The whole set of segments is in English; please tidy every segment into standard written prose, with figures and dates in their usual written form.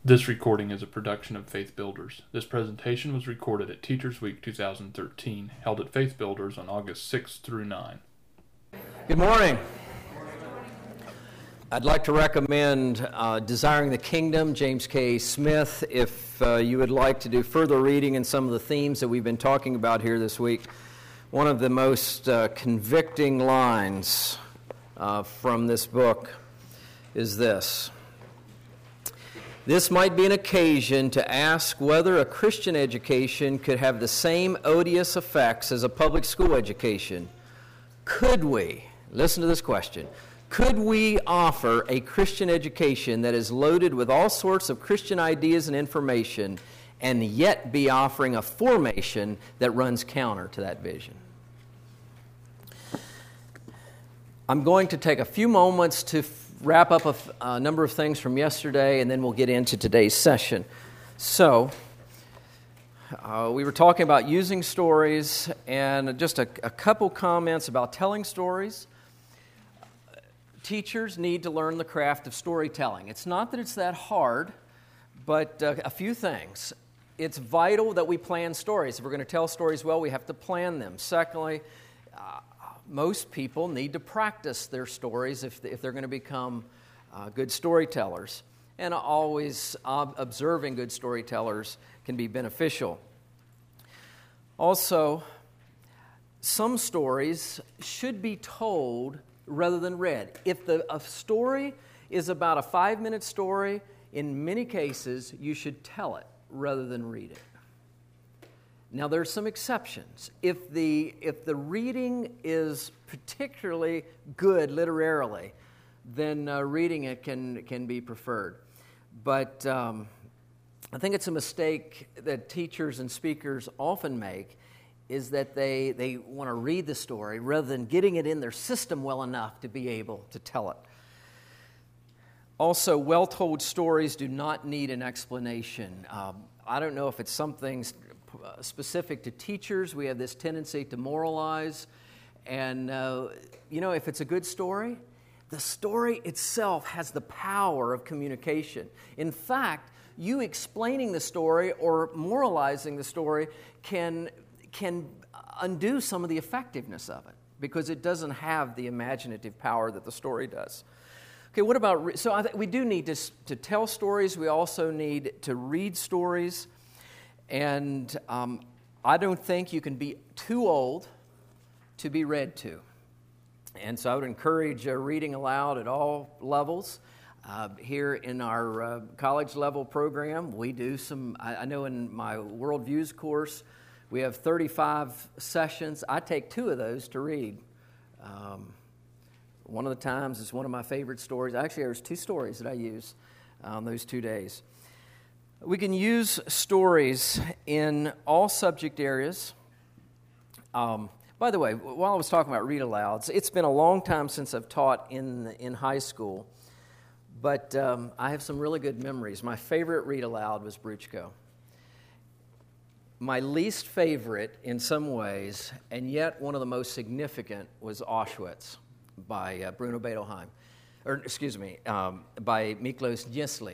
This recording is a production of Faith Builders. This presentation was recorded at Teachers Week 2013, held at Faith Builders on August 6 through 9. Good morning. I'd like to recommend Desiring the Kingdom, James K. Smith, if you would like to do further reading in some of the themes that we've been talking about here this week. One of the most convicting lines from this book is this. This might be an occasion to ask whether a Christian education could have the same odious effects as a public school education. Could we, listen to this question, could we offer a Christian education that is loaded with all sorts of Christian ideas and information and yet be offering a formation that runs counter to that vision? I'm going to take a few moments to wrap up a number of things from yesterday, and then we'll get into today's session. So, we were talking about using stories, and just a couple comments about telling stories. Teachers need to learn the craft of storytelling. It's not that it's that hard, but a few things. It's vital that we plan stories. If we're going to tell stories well, we have to plan them. Secondly, most people need to practice their stories if they're going to become good storytellers. And always observing good storytellers can be beneficial. Also, some stories should be told rather than read. If a story is about a 5-minute story, in many cases, you should tell it rather than read it. Now, there are some exceptions. If the reading is particularly good literarily, then reading it can be preferred. But I think it's a mistake that teachers and speakers often make, is that they want to read the story rather than getting it in their system well enough to be able to tell it. Also, well-told stories do not need an explanation. I don't know if it's something specific to teachers. We have this tendency to moralize. And, if it's a good story, the story itself has the power of communication. In fact, you explaining the story or moralizing the story can undo some of the effectiveness of it because it doesn't have the imaginative power that the story does. Okay, what about, so I think we do need to tell stories. We also need to read stories. And I don't think you can be too old to be read to. And so I would encourage reading aloud at all levels. Here in our college level program, we do some, I know in my Worldviews course, we have 35 sessions. I take 2 of those to read. One of the times is one of my favorite stories. Actually, there's 2 stories that I use on those 2 days. We can use stories in all subject areas. By the way, while I was talking about read alouds, it's been a long time since I've taught in high school, but I have some really good memories. My favorite read aloud was Bruchko. My least favorite in some ways, and yet one of the most significant, was Auschwitz by Bruno Bettelheim, by Miklos Niesly.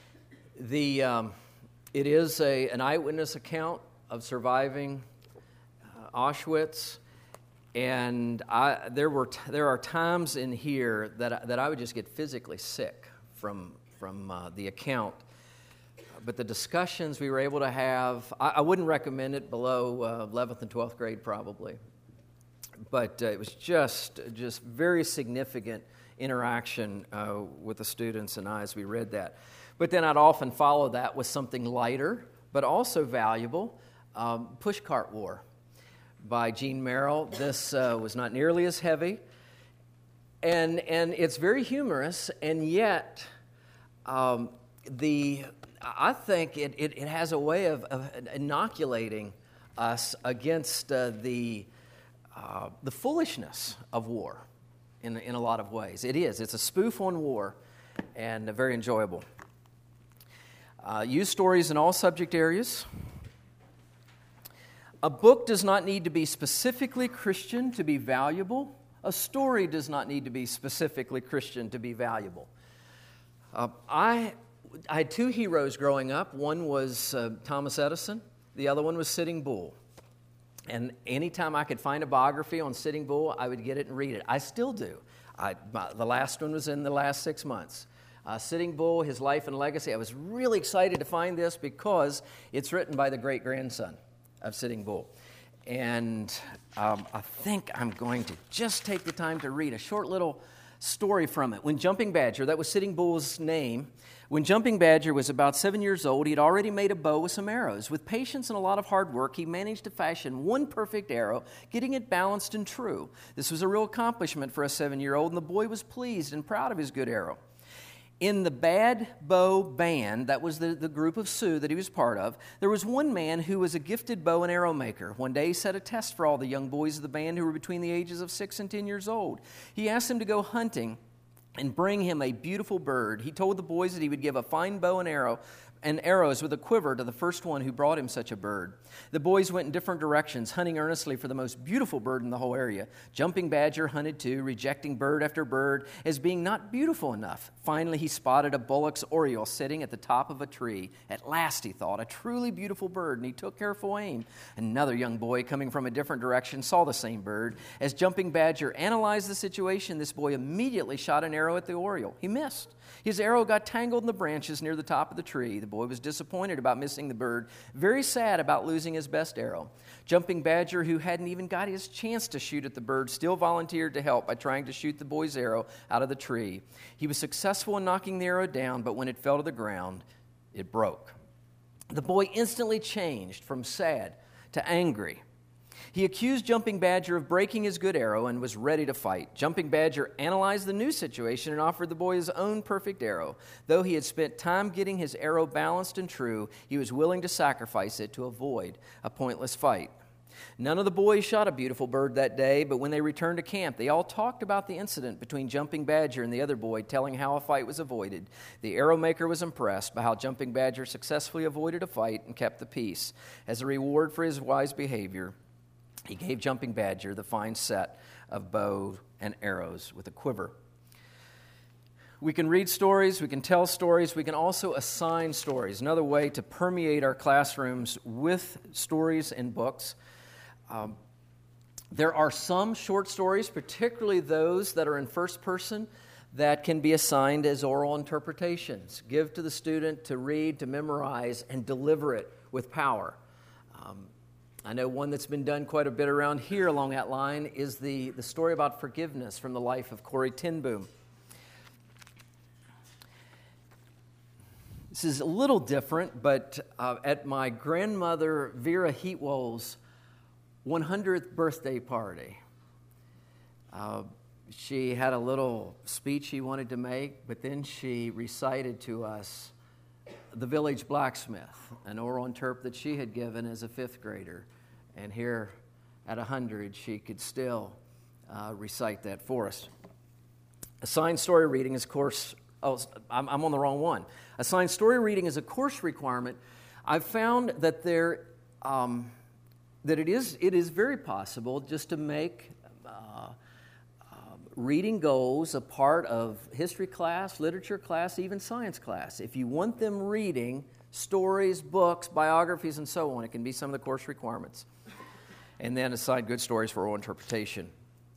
It is an eyewitness account of surviving Auschwitz, and there are times in here that I would just get physically sick from the account. But the discussions we were able to have, I wouldn't recommend it below 11th and 12th grade probably, but it was just very significant interaction with the students and I as we read that. But then I'd often follow that with something lighter, but also valuable, Pushcart War by Gene Merrill. This was not nearly as heavy, and it's very humorous, and yet I think it has a way of inoculating us against the foolishness of war in a lot of ways. It's a spoof on war, and very enjoyable. Use stories in all subject areas. A book does not need to be specifically Christian to be valuable. A story does not need to be specifically Christian to be valuable. I I had two heroes growing up. One was Thomas Edison. The other one was Sitting Bull. And anytime I could find a biography on Sitting Bull, I would get it and read it. I still do. The last one was in the last 6 months. Sitting Bull, His Life and Legacy. I was really excited to find this because it's written by the great-grandson of Sitting Bull. And I think I'm going to just take the time to read a short little story from it. When Jumping Badger, that was Sitting Bull's name, when Jumping Badger was about 7 years old, he'd already made a bow with some arrows. With patience and a lot of hard work, he managed to fashion one perfect arrow, getting it balanced and true. This was a real accomplishment for a 7-year-old, and the boy was pleased and proud of his good arrow. In the Bad Bow Band, that was the group of Sioux that he was part of, there was one man who was a gifted bow and arrow maker. One day he set a test for all the young boys of the band who were between the ages of 6 and 10 years old. He asked them to go hunting and bring him a beautiful bird. He told the boys that he would give a fine bow and arrows with a quiver to the first one who brought him such a bird. The boys went in different directions, hunting earnestly for the most beautiful bird in the whole area. Jumping Badger hunted too, rejecting bird after bird as being not beautiful enough. Finally, he spotted a bullock's oriole sitting at the top of a tree. At last, he thought, a truly beautiful bird, and he took careful aim. Another young boy coming from a different direction saw the same bird. As Jumping Badger analyzed the situation, this boy immediately shot an arrow at the oriole. He missed. His arrow got tangled in the branches near the top of the tree. The boy was disappointed about missing the bird, very sad about losing his best arrow. Jumping Badger, who hadn't even got his chance to shoot at the bird, still volunteered to help by trying to shoot the boy's arrow out of the tree. He was successful in knocking the arrow down, but when it fell to the ground, it broke. The boy instantly changed from sad to angry. He accused Jumping Badger of breaking his good arrow and was ready to fight. Jumping Badger analyzed the new situation and offered the boy his own perfect arrow. Though he had spent time getting his arrow balanced and true, he was willing to sacrifice it to avoid a pointless fight. None of the boys shot a beautiful bird that day, but when they returned to camp, they all talked about the incident between Jumping Badger and the other boy, telling how a fight was avoided. The arrow maker was impressed by how Jumping Badger successfully avoided a fight and kept the peace. As a reward for his wise behavior, he gave Jumping Badger the fine set of bow and arrows with a quiver. We can read stories, we can tell stories, we can also assign stories. Another way to permeate our classrooms with stories and books. There are some short stories, particularly those that are in first person, that can be assigned as oral interpretations. Give to the student to read, to memorize, and deliver it with power. I know one that's been done quite a bit around here along that line is the story about forgiveness from the life of Corrie ten Boom. This is a little different, but at my grandmother Vera Heatwell's 100th birthday party, she had a little speech she wanted to make, but then she recited to us The Village Blacksmith, an oral interp that she had given as a 5th grader. And here at 100, she could still recite that for us. Assigned story reading is course... Oh, I'm on the wrong one. Assigned story reading is a course requirement. I've found that that it is very possible just to make reading goals a part of history class, literature class, even science class. If you want them reading stories, books, biographies, and so on, it can be some of the course requirements. And then assign good stories for oral interpretation.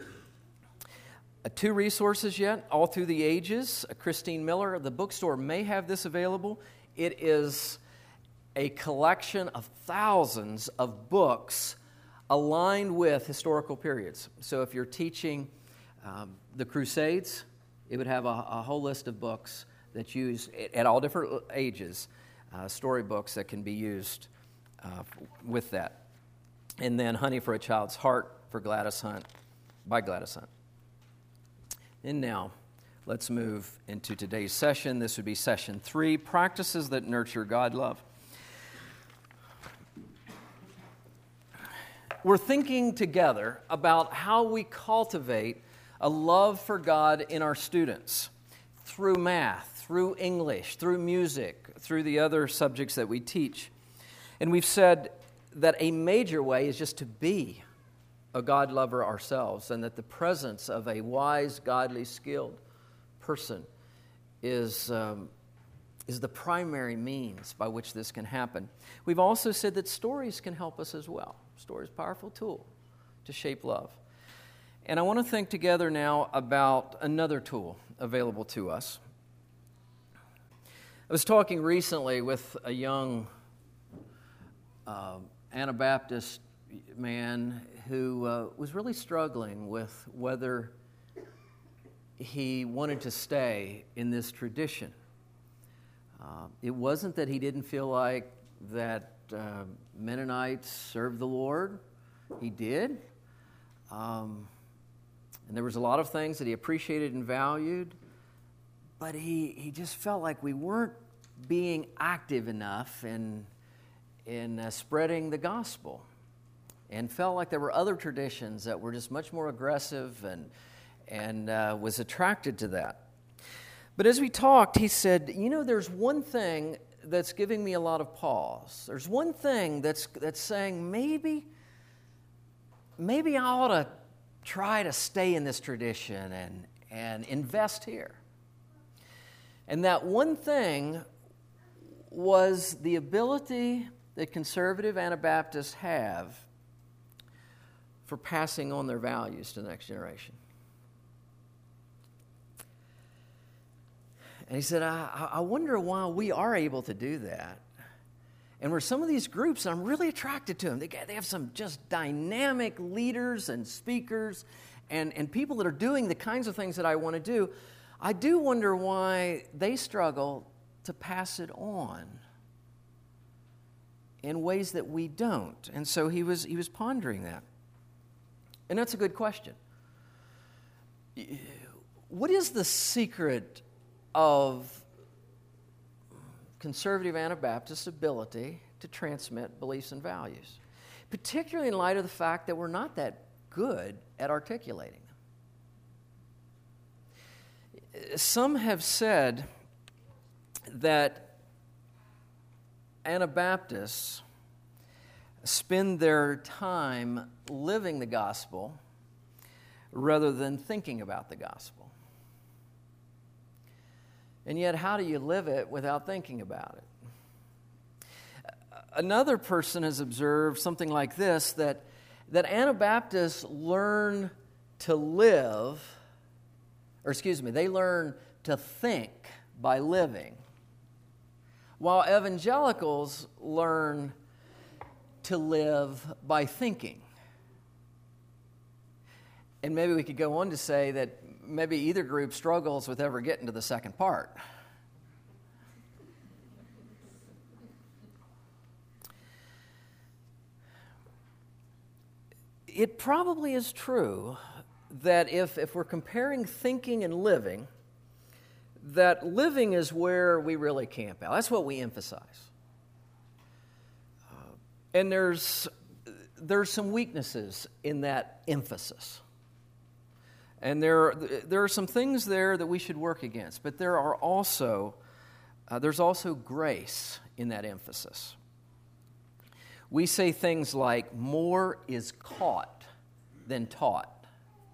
2 resources yet, all through the ages. Christine Miller, the bookstore may have this available. It is a collection of thousands of books aligned with historical periods. So if you're teaching the Crusades, it would have a whole list of books that use, at all different ages, storybooks that can be used with that. And then Honey for a Child's Heart for Gladys Hunt, by Gladys Hunt. And now, let's move into today's session. This would be session 3, Practices that Nurture God Love. We're thinking together about how we cultivate a love for God in our students through math, through English, through music, through the other subjects that we teach. And we've said that a major way is just to be a God lover ourselves, and that the presence of a wise, godly, skilled person is is the primary means by which this can happen. We've also said that stories can help us as well. Stories are a powerful tool to shape love. And I want to think together now about another tool available to us. I was talking recently with a young Anabaptist man who was really struggling with whether he wanted to stay in this tradition. It wasn't that he didn't feel like that Mennonites served the Lord. He did. And there was a lot of things that he appreciated and valued, but he just felt like we weren't being active enough in spreading the gospel, and felt like there were other traditions that were just much more aggressive, and was attracted to that. But as we talked, he said, there's one thing that's giving me a lot of pause. There's one thing that's saying maybe I ought to try to stay in this tradition and invest here. And that one thing was the ability that conservative Anabaptists have for passing on their values to the next generation. And he said, I wonder why we are able to do that. And where some of these groups, I'm really attracted to them. They have some just dynamic leaders and speakers and people that are doing the kinds of things that I want to do. I do wonder why they struggle to pass it on in ways that we don't. And so he was pondering that. And that's a good question. What is the secret of conservative Anabaptist ability to transmit beliefs and values, particularly in light of the fact that we're not that good at articulating them? Some have said that Anabaptists spend their time living the gospel rather than thinking about the gospel. And yet, how do you live it without thinking about it? Another person has observed something like this, that Anabaptists learn to live, they learn to think by living, while evangelicals learn to live by thinking. And maybe we could go on to say that maybe either group struggles with ever getting to the second part. It probably is true that if we're comparing thinking and living, that living is where we really camp out. That's what we emphasize. And there's some weaknesses in that emphasis. And there are some things there that we should work against, but there's also grace in that emphasis. We say things like, more is caught than taught.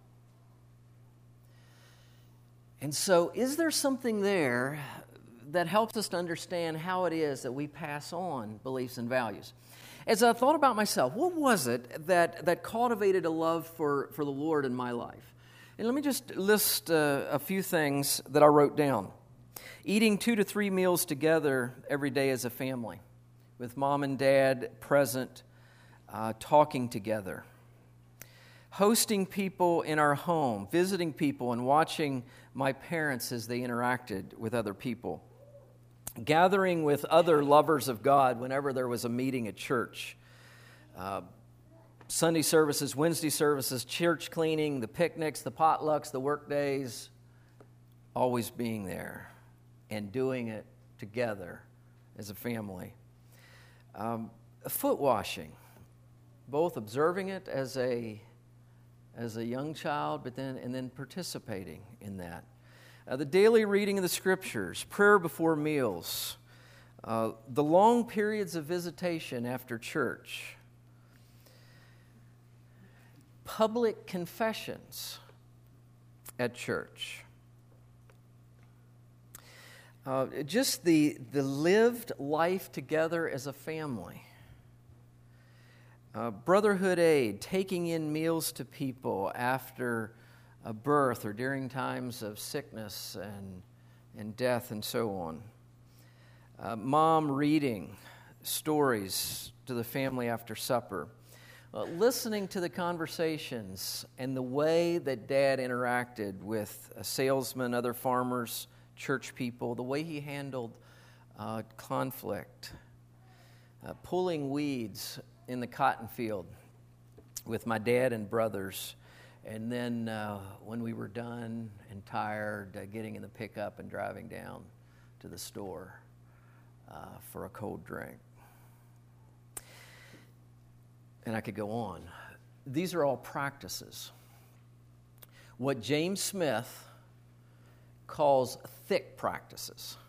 And so, is there something there that helps us to understand how it is that we pass on beliefs and values? As I thought about myself, what was it that cultivated a love for the Lord in my life? And let me just list a few things that I wrote down. Eating 2 to 3 meals together every day as a family, with mom and dad present, talking together. Hosting people in our home, visiting people and watching my parents as they interacted with other people. Gathering with other lovers of God whenever there was a meeting at church. Sunday services, Wednesday services, church cleaning, the picnics, the potlucks, the work days, always being there and doing it together as a family. Foot washing, both observing it as a young child, but then participating in that. The daily reading of the Scriptures, prayer before meals, the long periods of visitation after church, public confessions at church. Just the lived life together as a family. Brotherhood aid, taking in meals to people after a birth or during times of sickness and death and so on. Mom reading stories to the family after supper. Listening to the conversations and the way that Dad interacted with salesmen, other farmers, church people, the way he handled conflict. Pulling weeds in the cotton field with my dad and brothers. And then when we were done and tired, getting in the pickup and driving down to the store for a cold drink. And I could go on. These are all practices. What James Smith calls thick practices.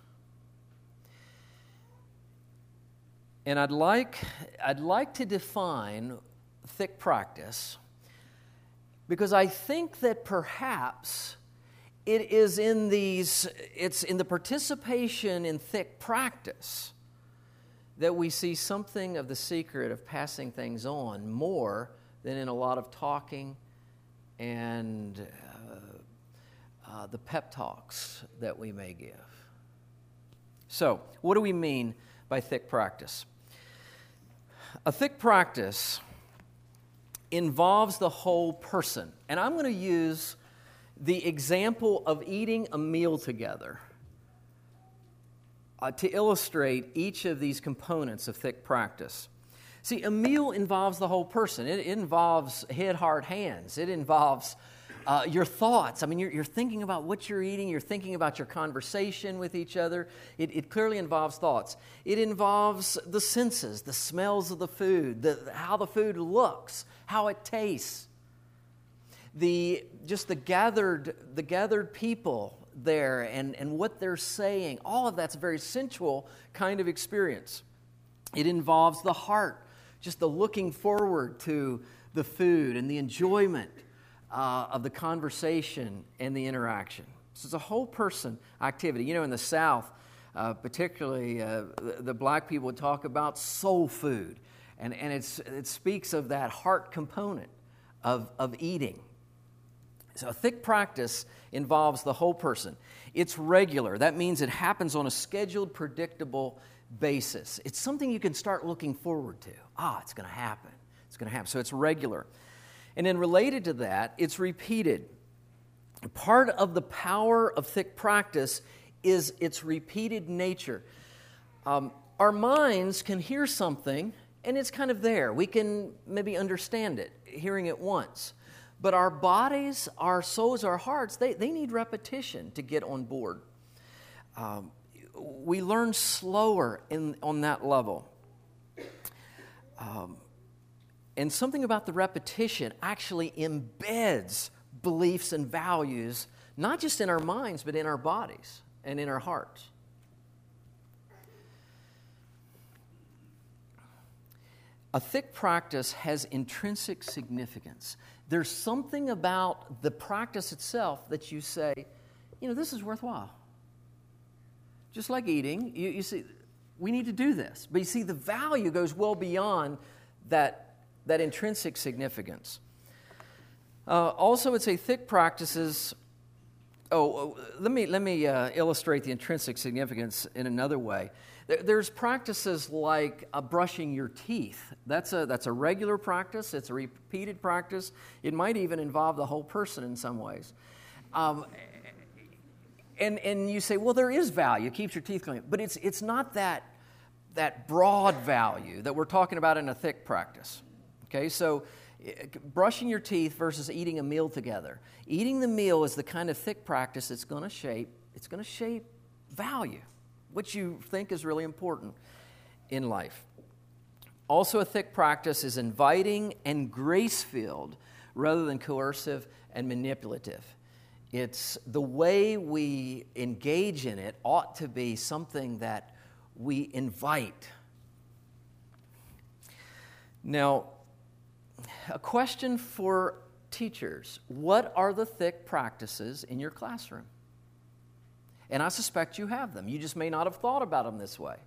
And I'd like to define thick practice because I think that perhaps it's in the participation in thick practice that we see something of the secret of passing things on more than in a lot of talking and the pep talks that we may give. So, what do we mean by thick practice? A thick practice involves the whole person. And I'm going to use the example of eating a meal together to illustrate each of these components of thick practice. See, a meal involves the whole person. It involves head, heart, hands. It involves your thoughts. I mean, you're thinking about what you're eating. You're thinking about your conversation with each other. It clearly involves thoughts. It involves the senses, the smells of the food, how the food looks, how it tastes. The gathered people there and what they're saying, all of that's a very sensual kind of experience. It involves the heart, just the looking forward to the food and the enjoyment of the conversation and the interaction. So it's a whole person activity. You know, in the South, particularly the black people would talk about soul food, and it speaks of that heart component of eating. So a thick practice involves the whole person. It's regular. That means it happens on a scheduled, predictable basis. It's something you can start looking forward to. It's going to happen. It's going to happen. So it's regular. And then related to that, it's repeated. Part of the power of thick practice is its repeated nature. Our minds can hear something, and it's kind of there. We can maybe understand it, hearing it once. But our bodies, our souls, our hearts, they need repetition to get on board. We learn slower on that level. And something about the repetition actually embeds beliefs and values, not just in our minds, but in our bodies and in our hearts. A thick practice has intrinsic significance. There's something about the practice itself that you say, this is worthwhile. Just like eating, you see, we need to do this. But you see, the value goes well beyond that intrinsic significance. Also, it's a thick practices. Let me illustrate the intrinsic significance in another way. There's practices like brushing your teeth. That's a regular practice. It's a repeated practice. It might even involve the whole person in some ways. And you say, well, there is value. It keeps your teeth clean. But it's not that broad value that we're talking about in a thick practice. Okay, so brushing your teeth versus eating a meal together. Eating the meal is the kind of thick practice that's going to shape value, which you think is really important in life. Also, a thick practice is inviting and grace-filled rather than coercive and manipulative. It's the way we engage in it ought to be something that we invite. Now, a question for teachers. What are the thick practices in your classroom? And I suspect you have them. You just may not have thought about them this way.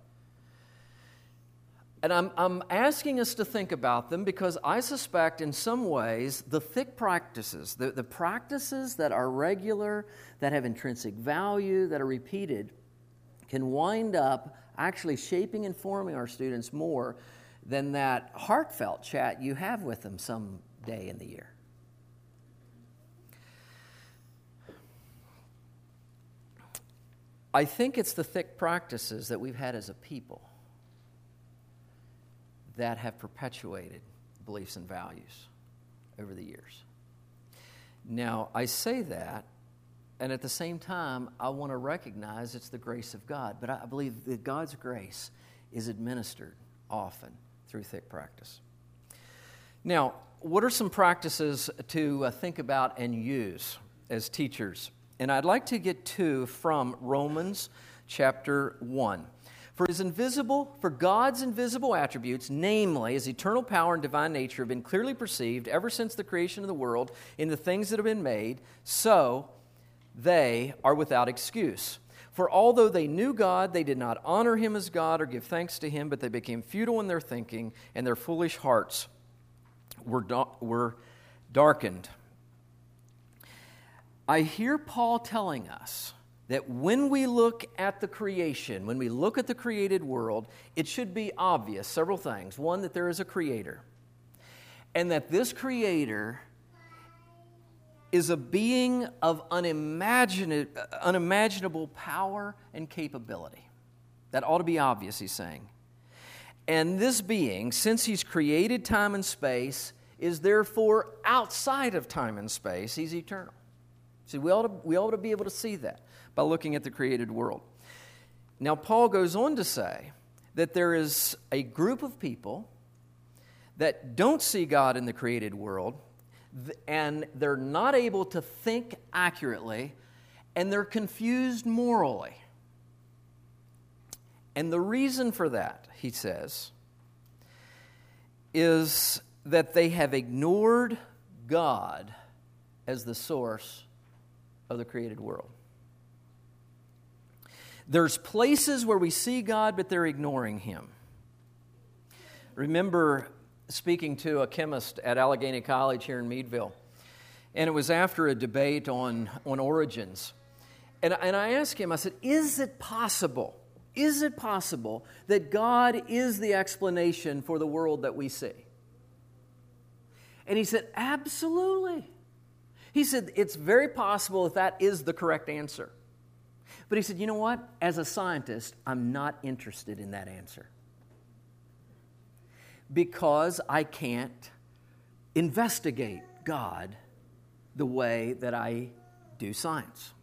And I'm asking us to think about them because I suspect in some ways the thick practices, the practices that are regular, that have intrinsic value, that are repeated, can wind up actually shaping and forming our students more than that heartfelt chat you have with them some day in the year. I think it's the thick practices that we've had as a people that have perpetuated beliefs and values over the years. Now, I say that, and at the same time, I want to recognize it's the grace of God. But I believe that God's grace is administered often through thick practice. Now, what are some practices to think about and use as teachers? And I'd like to get to from Romans chapter 1. For God's invisible attributes, namely His eternal power and divine nature, have been clearly perceived ever since the creation of the world in the things that have been made, so they are without excuse. For although they knew God, they did not honor Him as God or give thanks to Him, but they became futile in their thinking, and their foolish hearts were darkened. I hear Paul telling us that when we look at the creation, when we look at the created world, it should be obvious, several things. One, that there is a creator, and that this creator is a being of unimaginable power and capability. That ought to be obvious, he's saying. And this being, since he's created time and space, is therefore outside of time and space. He's eternal. See, we ought to be able to see that by looking at the created world. Now, Paul goes on to say that there is a group of people that don't see God in the created world, and they're not able to think accurately, and they're confused morally. And the reason for that, he says, is that they have ignored God as the source of the created world. There's places where we see God, but they're ignoring Him. Remember speaking to a chemist at Allegheny College here in Meadville, and it was after a debate on origins. And I asked him, I said, is it possible that God is the explanation for the world that we see? And he said, absolutely. He said, it's very possible that is the correct answer. But he said, you know what? As a scientist, I'm not interested in that answer. Because I can't investigate God the way that I do science.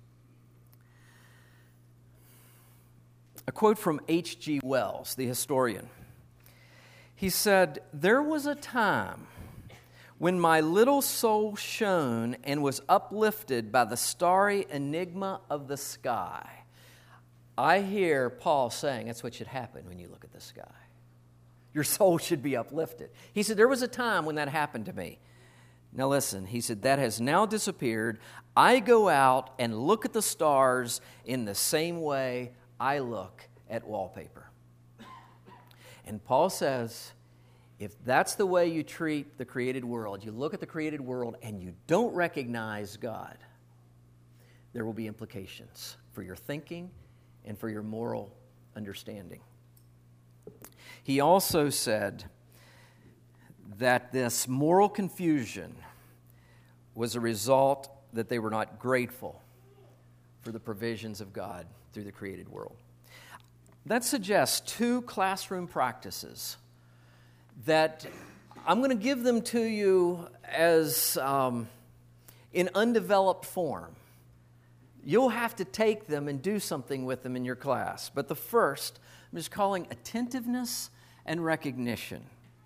A quote from H.G. Wells, the historian. He said, "There was a time when my little soul shone and was uplifted by the starry enigma of the sky." I hear Paul saying that's what should happen when you look at the sky. Your soul should be uplifted. He said, there was a time when that happened to me. Now listen, he said, that has now disappeared. I go out and look at the stars in the same way I look at wallpaper. And Paul says, if that's the way you treat the created world, you look at the created world and you don't recognize God, there will be implications for your thinking and for your moral understanding. He also said that this moral confusion was a result that they were not grateful for the provisions of God through the created world. That suggests two classroom practices that I'm going to give them to you as in undeveloped form. You'll have to take them and do something with them in your class. But the first, I'm just calling attentiveness and recognition.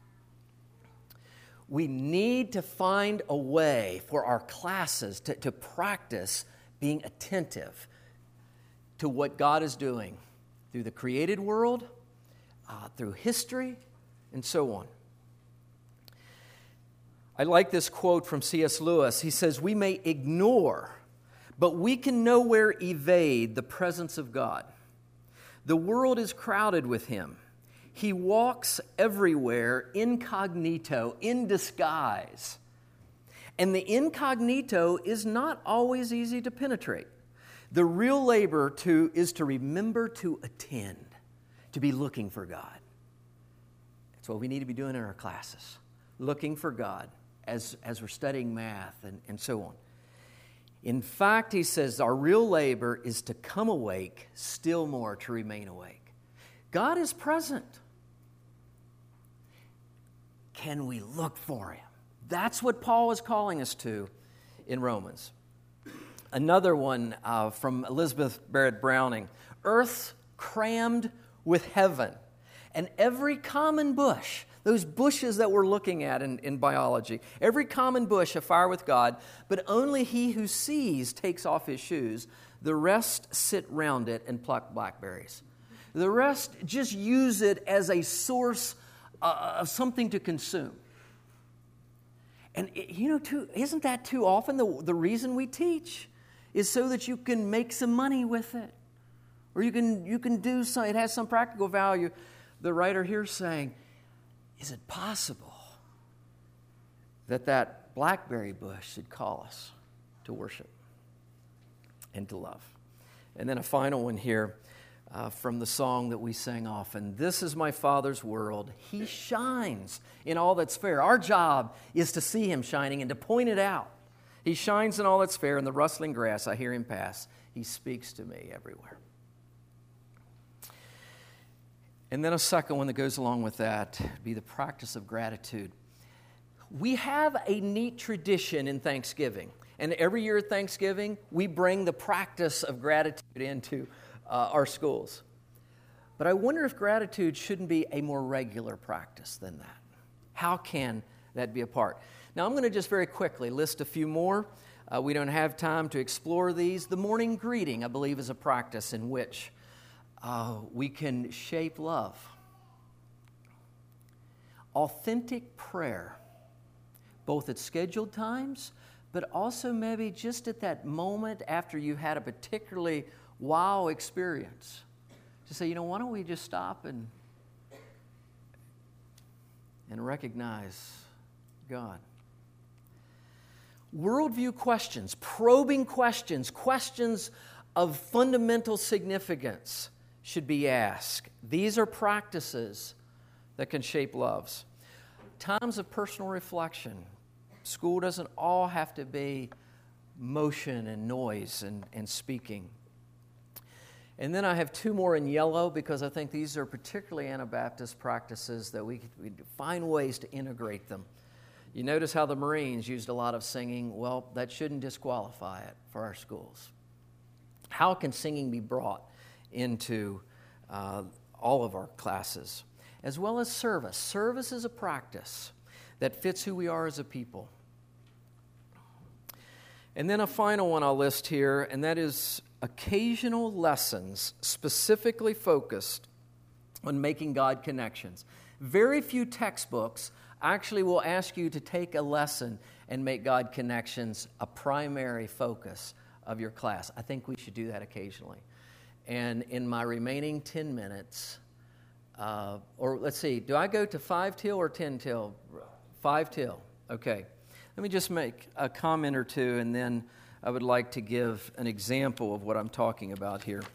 We need to find a way for our classes to practice being attentive to what God is doing through the created world, through history, and so on. I like this quote from C.S. Lewis. He says, "We may ignore, But we can nowhere evade the presence of God. The world is crowded with Him. He walks everywhere incognito, in disguise. And the incognito is not always easy to penetrate. The real labor is to remember to attend, to be looking for God. That's what we need to be doing in our classes, looking for God as we're studying math and so on. In fact, he says, our real labor is to come awake, still more to remain awake. God is present. Can we look for Him? That's what Paul is calling us to in Romans. Another one from Elizabeth Barrett Browning. Earth crammed with heaven, and every common bush, those bushes that we're looking at in biology, every common bush afire with God, but only he who sees takes off his shoes. The rest sit round it and pluck blackberries. The rest just use it as a source of something to consume. And isn't that too often the reason we teach is so that you can make some money with it, or you can do some. It has some practical value. The writer here is saying, is it possible that blackberry bush should call us to worship and to love? And then a final one here from the song that we sing often. This is my Father's world. He shines in all that's fair. Our job is to see Him shining and to point it out. He shines in all that's fair. In the rustling grass, I hear Him pass. He speaks to me everywhere. And then a second one that goes along with that would be the practice of gratitude. We have a neat tradition in Thanksgiving. And every year at Thanksgiving, we bring the practice of gratitude into our schools. But I wonder if gratitude shouldn't be a more regular practice than that. How can that be a part? Now, I'm going to just very quickly list a few more. We don't have time to explore these. The morning greeting, I believe, is a practice in which we can shape love. Authentic prayer, both at scheduled times, but also maybe just at that moment after you had a particularly wow experience. To say, why don't we just stop and recognize God. Worldview questions, probing questions, questions of fundamental significance should be asked. These are practices that can shape loves. Times of personal reflection. School doesn't all have to be motion and noise and speaking. And then I have two more in yellow because I think these are particularly Anabaptist practices that we find ways to integrate them. You notice how the Marines used a lot of singing. Well, that shouldn't disqualify it for our schools. How can singing be brought into all of our classes? As well as service. Service is a practice that fits who we are as a people. And then a final one I'll list here, and that is occasional lessons specifically focused on making God connections. Very few textbooks actually will ask you to take a lesson and make God connections a primary focus of your class. I think we should do that occasionally. And in my remaining 10 minutes, or let's see, do I go to 5 till or 10 till? 5 till, okay. Let me just make a comment or two, and then I would like to give an example of what I'm talking about here.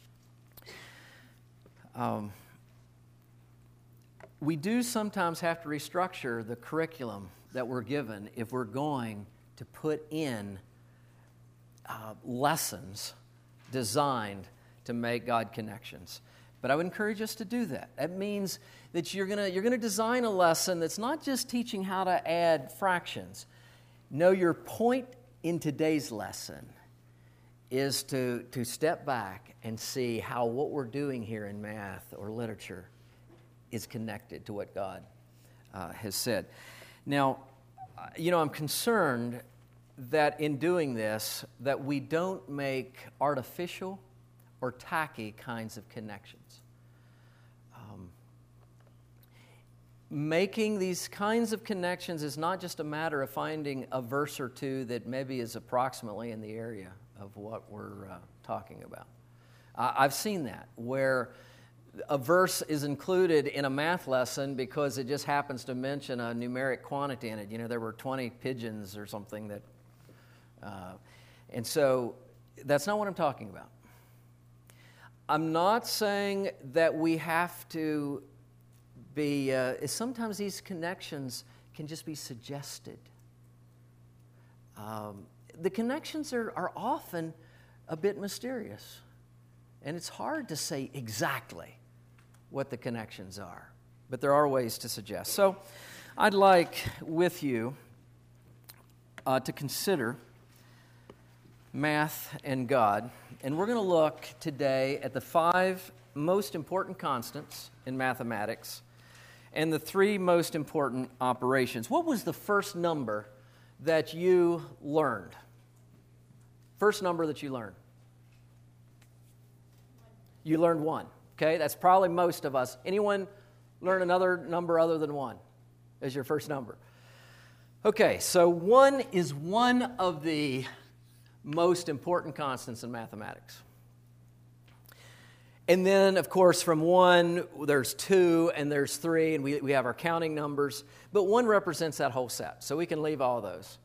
We do sometimes have to restructure the curriculum that we're given if we're going to put in lessons designed to make God connections. But I would encourage us to do that. That means that you're gonna design a lesson that's not just teaching how to add fractions. No, your point in today's lesson is to step back and see how what we're doing here in math or literature is connected to what God has said. Now, I'm concerned that in doing this, that we don't make artificial or tacky kinds of connections. Making these kinds of connections is not just a matter of finding a verse or two that maybe is approximately in the area of what we're talking about. I've seen that, where a verse is included in a math lesson because it just happens to mention a numeric quantity in it. You know, there were 20 pigeons or something that... and so that's not what I'm talking about. I'm not saying that we have to be... sometimes these connections can just be suggested. The connections are often a bit mysterious, and it's hard to say exactly what the connections are, but there are ways to suggest. So I'd like with you to consider math and God, and we're going to look today at the 5 most important constants in mathematics and the 3 most important operations. What was the first number that you learned? First number that you learned? You learned 1. Okay, that's probably most of us. Anyone learn another number other than 1 as your first number? Okay, so 1 is one of the most important constants in mathematics. And then, of course, from 1, there's 2, and there's 3, and we have our counting numbers. But 1 represents that whole set, so we can leave all those.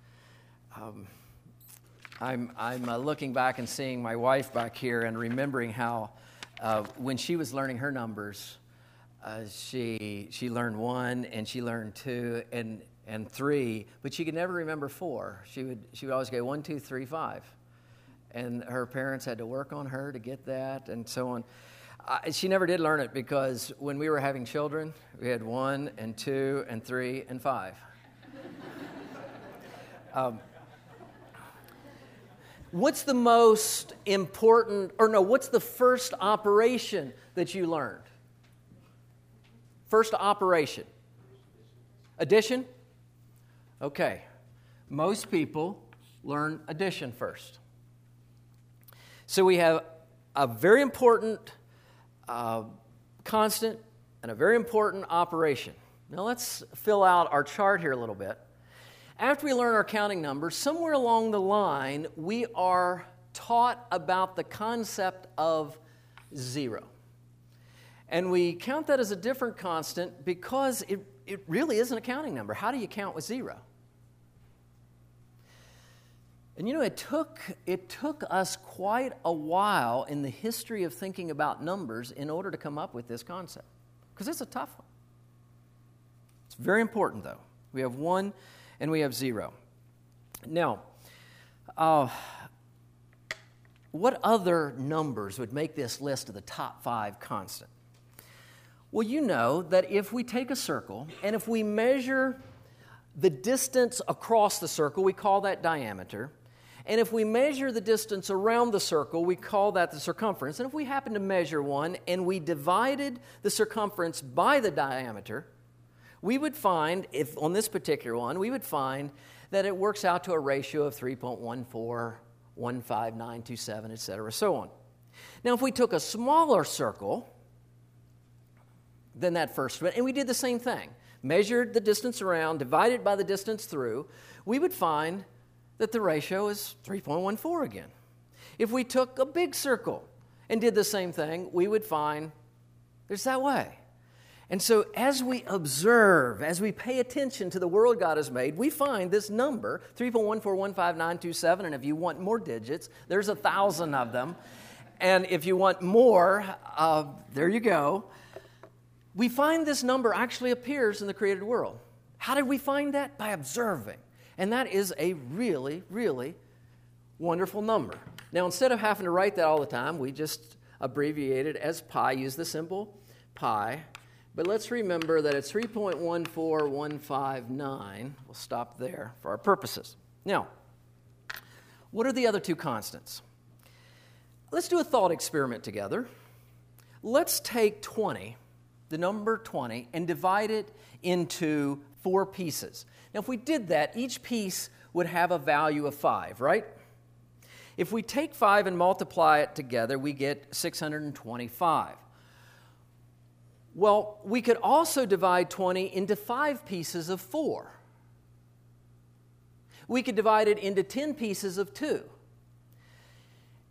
I'm looking back and seeing my wife back here and remembering how when she was learning her numbers, she learned 1, and she learned 2, and 3, but she could never remember 4. She would always go 1, 2, 3, 5. And her parents had to work on her to get that, and so on. She never did learn it because when we were having children, we had 1 and 2 and 3 and 5. What's the most important, what's the first operation that you learned? First operation. Addition? Okay. Most people learn addition first. So we have a very important constant and a very important operation. Now let's fill out our chart here a little bit. After we learn our counting numbers, somewhere along the line, we are taught about the concept of 0. And we count that as a different constant because it really isn't a counting number. How do you count with 0? And you know, it took us quite a while in the history of thinking about numbers in order to come up with this concept, because it's a tough one. It's very important, though. We have 1 and we have 0. Now, what other numbers would make this list of the top 5 constant? Well, you know that if we take a circle and if we measure the distance across the circle, we call that diameter. And if we measure the distance around the circle, we call that the circumference. And if we happen to measure one and we divided the circumference by the diameter, we would find, if on this particular one, we would find that it works out to a ratio of 3.14, 15927, etc., so on. Now, if we took a smaller circle than that first one, and we did the same thing, measured the distance around, divided by the distance through, we would find that the ratio is 3.14 again. If we took a big circle and did the same thing, we would find it's that way. And so as we observe, as we pay attention to the world God has made, we find this number, 3.1415927, and if you want more digits, there's 1,000 of them. And if you want more, there you go. We find this number actually appears in the created world. How did we find that? By observing. And that is a really, really wonderful number. Now, instead of having to write that all the time, we just abbreviate it as pi, use the symbol pi. But let's remember that it's 3.14159. We'll stop there for our purposes. Now, what are the other 2 constants? Let's do a thought experiment together. Let's take 20, the number 20, and divide it into 4 pieces. Now, if we did that, each piece would have a value of 5, right? If we take 5 and multiply it together, we get 625. Well, we could also divide 20 into 5 pieces of 4. We could divide it into 10 pieces of 2.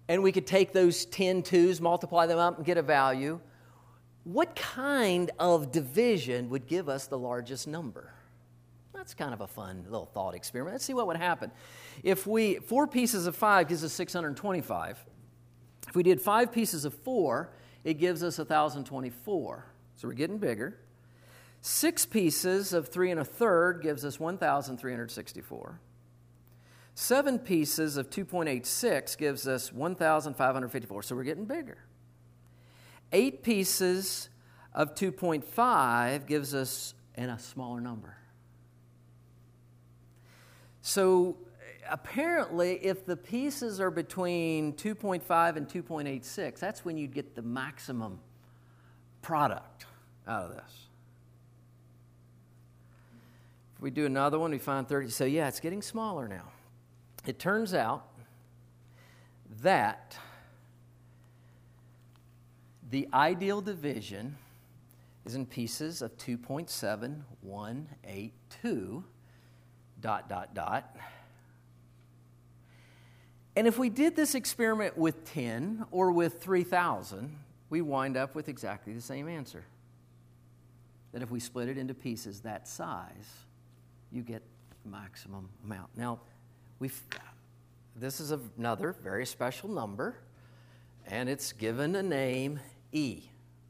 and we could take those 10 twos, multiply them up, and get a value. What kind of division would give us the largest number? That's kind of a fun little thought experiment. Let's see what would happen. If 4 pieces of 5 gives us 625. If we did 5 pieces of 4, it gives us 1,024. So we're getting bigger. 6 pieces of 3 1/3 gives us 1,364. 7 pieces of 2.86 gives us 1,554. So we're getting bigger. 8 pieces of 2.5 gives us a smaller number. So apparently, if the pieces are between 2.5 and 2.86, that's when you'd get the maximum product out of this. If we do another one, we find 30. So yeah, it's getting smaller now. It turns out that the ideal division is in pieces of 2.7182, ... And if we did this experiment with 10 or with 3,000, we wind up with exactly the same answer. That if we split it into pieces that size, you get the maximum amount. Now, this is another very special number, and it's given a name E.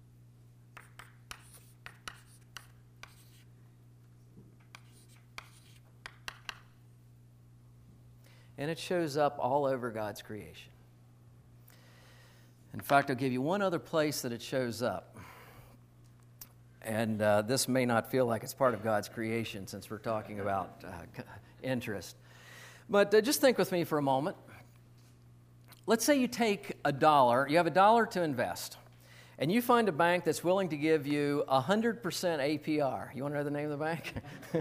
And it shows up all over God's creation. In fact, I'll give you one other place that it shows up. And this may not feel like it's part of God's creation since we're talking about interest. But just think with me for a moment. Let's say you take $1, you have $1 to invest, and you find a bank that's willing to give you 100% APR. You want to know the name of the bank?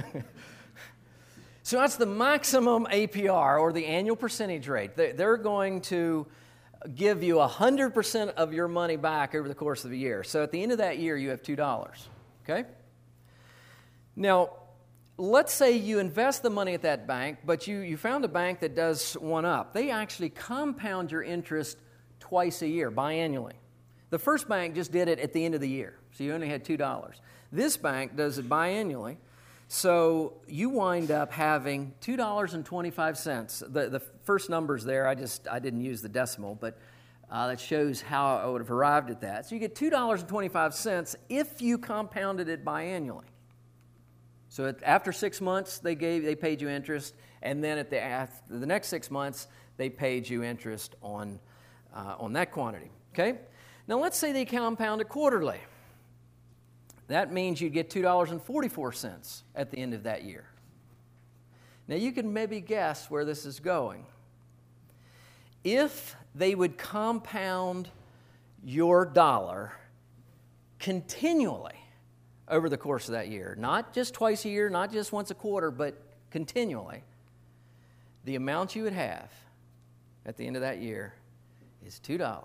So that's the maximum APR, or the annual percentage rate. They're going to give you 100% of your money back over the course of a year. So at the end of that year, you have $2, okay? Now, let's say you invest the money at that bank, but you found a bank that does one up. They actually compound your interest twice a year, biannually. The first bank just did it at the end of the year, so you only had $2. This bank does it biannually. So you wind up having $2.25. The first number's there. I didn't use the decimal, but that shows how I would have arrived at that. So you get $2.25 if you compounded it biannually. So after 6 months, they paid you interest, and then at the next 6 months, they paid you interest on that quantity. Okay. Now let's say they compound it quarterly. That means you get $2.44 at the end of that year. Now, you can maybe guess where this is going. If they would compound your dollar continually over the course of that year, not just twice a year, not just once a quarter, but continually, the amount you would have at the end of that year is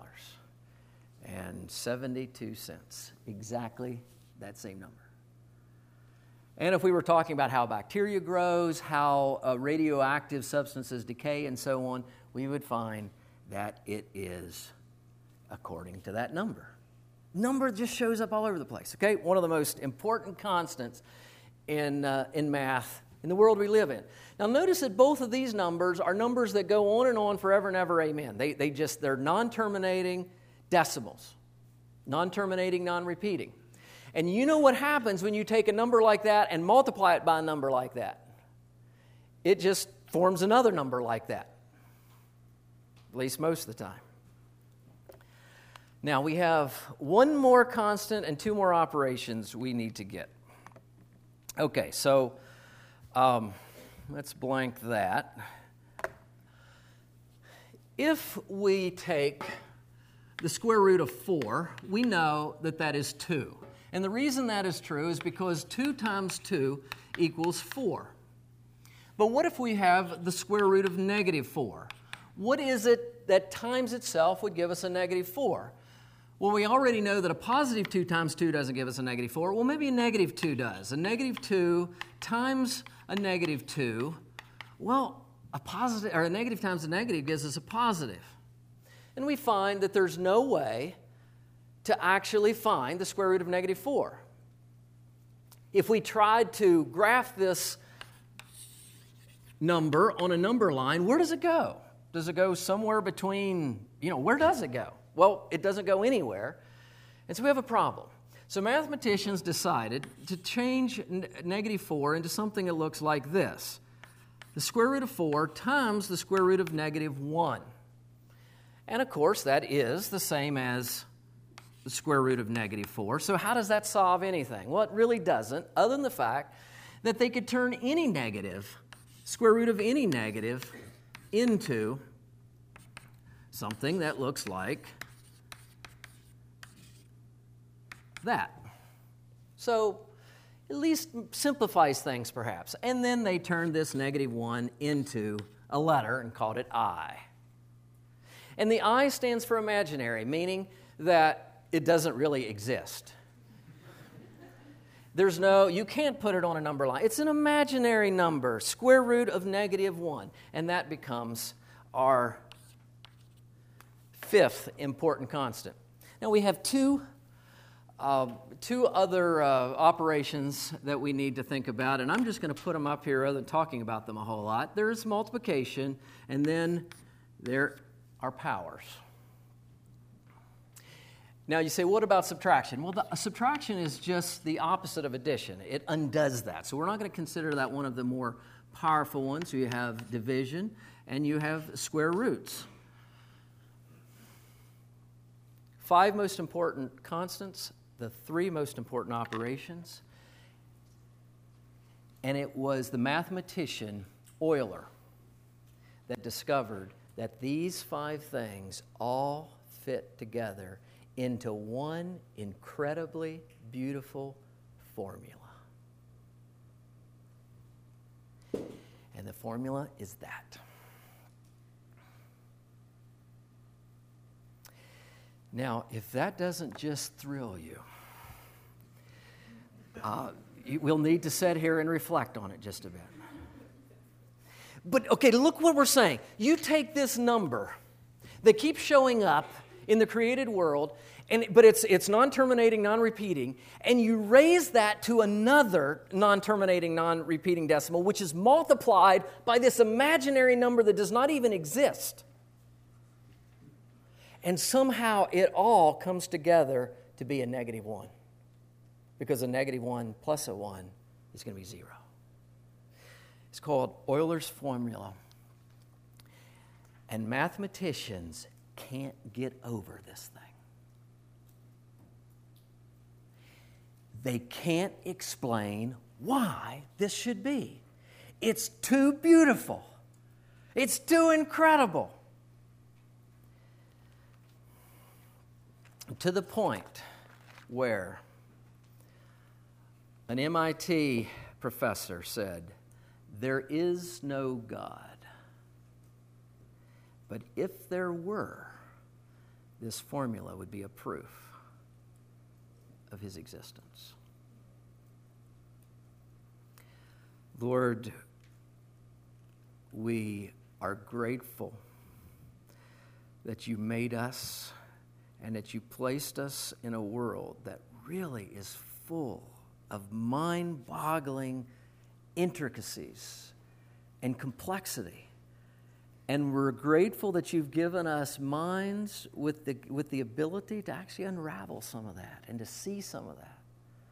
$2.72. Exactly that same number. And if we were talking about how bacteria grows, how radioactive substances decay, and so on, we would find that it is according to that number. Number just shows up all over the place, okay? One of the most important constants in math in the world we live in. Now notice that both of these numbers are numbers that go on and on forever and ever, amen. They're non-terminating decimals. Non-terminating, non-repeating. And you know what happens when you take a number like that and multiply it by a number like that? It just forms another number like that, at least most of the time. Now, we have one more constant and 2 more operations we need to get. Okay, so let's blank that. If we take the square root of 4, we know that that is 2. And the reason that is true is because 2 times 2 equals 4. But what if we have the square root of -4? What is it that times itself would give us a -4? Well, we already know that a positive 2 times 2 doesn't give us a -4. Well, maybe a -2 does. A -2 times a -2, well, a positive or a negative times a negative gives us a positive. And we find that there's no way to actually find the square root of negative 4. If we tried to graph this number on a number line, where does it go? Does it go somewhere between, where does it go? Well, it doesn't go anywhere. And so we have a problem. So mathematicians decided to change negative 4 into something that looks like this. The square root of 4 times the square root of negative 1. And of course, that is the same as the square root of negative 4. So how does that solve anything? Well, it really doesn't, other than the fact that they could turn any negative, square root of any negative, into something that looks like that. So at least simplifies things perhaps. And then they turned this negative 1 into a letter and called it I. And the I stands for imaginary, meaning that it doesn't really exist. You can't put it on a number line. It's an imaginary number, square root of negative 1. And that becomes our fifth important constant. Now we have two other operations that we need to think about, and I'm just going to put them up here rather than talking about them a whole lot. There's multiplication, and then there are powers. Now you say, what about subtraction? Well, subtraction is just the opposite of addition. It undoes that. So we're not going to consider that one of the more powerful ones. So you have division and you have square roots. 5 most important constants, the 3 most important operations. And it was the mathematician Euler that discovered that these 5 things all fit together into one incredibly beautiful formula. And the formula is that. Now, if that doesn't just thrill you, we'll need to sit here and reflect on it just a bit. But, okay, look what we're saying. You take this number that keeps showing up in the created world, but it's non-terminating, non-repeating, and you raise that to another non-terminating, non-repeating decimal, which is multiplied by this imaginary number that does not even exist. And somehow it all comes together to be a negative 1. Because a negative 1 plus a 1 is going to be 0. It's called Euler's formula. And mathematicians can't get over this thing. They can't explain why this should be. It's too beautiful. It's too incredible. To the point where an MIT professor said, "There is no God. But if there were, this formula would be a proof of his existence." Lord, we are grateful that you made us and that you placed us in a world that really is full of mind-boggling intricacies and complexity. And we're grateful that you've given us minds with the ability to actually unravel some of that and to see some of that.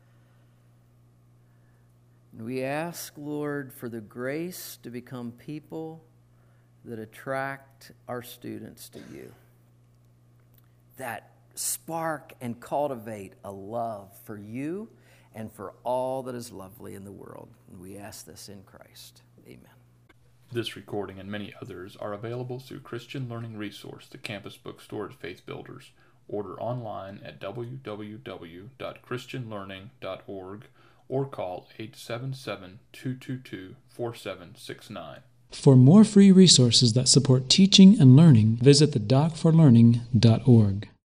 And we ask, Lord, for the grace to become people that attract our students to you, that spark and cultivate a love for you and for all that is lovely in the world. And we ask this in Christ. Amen. This recording and many others are available through Christian Learning Resource, the campus bookstore at Faith Builders. Order online at www.christianlearning.org or call 877-222-4769. For more free resources that support teaching and learning, visit thedocforlearning.org.